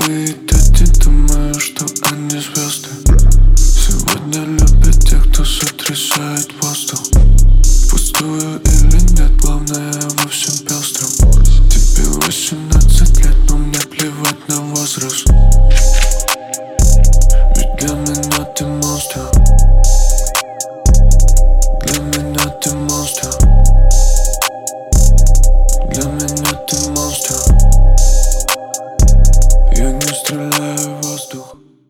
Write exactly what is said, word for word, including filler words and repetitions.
дети, думаю, что они звезды. Сегодня любят тех, кто сотрясает воздух. Пустую или нет, главное во всем пестром. Тебе восемнадцать лет, но мне плевать на возраст.